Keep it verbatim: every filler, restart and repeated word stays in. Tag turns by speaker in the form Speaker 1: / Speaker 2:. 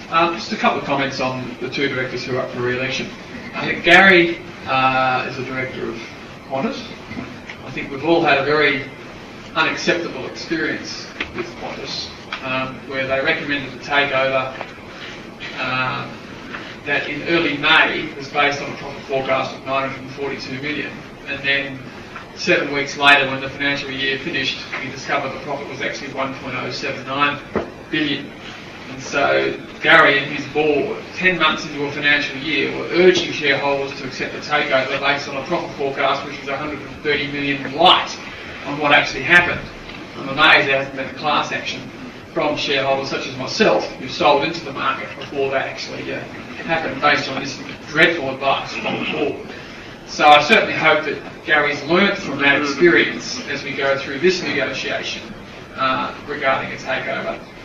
Speaker 1: Um, just a couple of comments on the two directors who are up for re-election. I think Gary uh, is a director of Qantas. I think we've all had a very unacceptable experience with Qantas, um, where they recommended a takeover uh, that in early May was based on a profit forecast of nine hundred forty-two million, and then seven weeks later, when the financial year finished, we discovered the profit was actually one point oh seven nine billion. And so Gary and his board, ten months into a financial year, were urging shareholders to accept the takeover based on a profit forecast which was one hundred thirty million light on what actually happened. I'm amazed there hasn't been a class action from shareholders such as myself who sold into the market before that actually uh, happened based on this dreadful advice from the board. So I certainly hope that Gary's learnt from that experience as we go through this negotiation uh, regarding a takeover.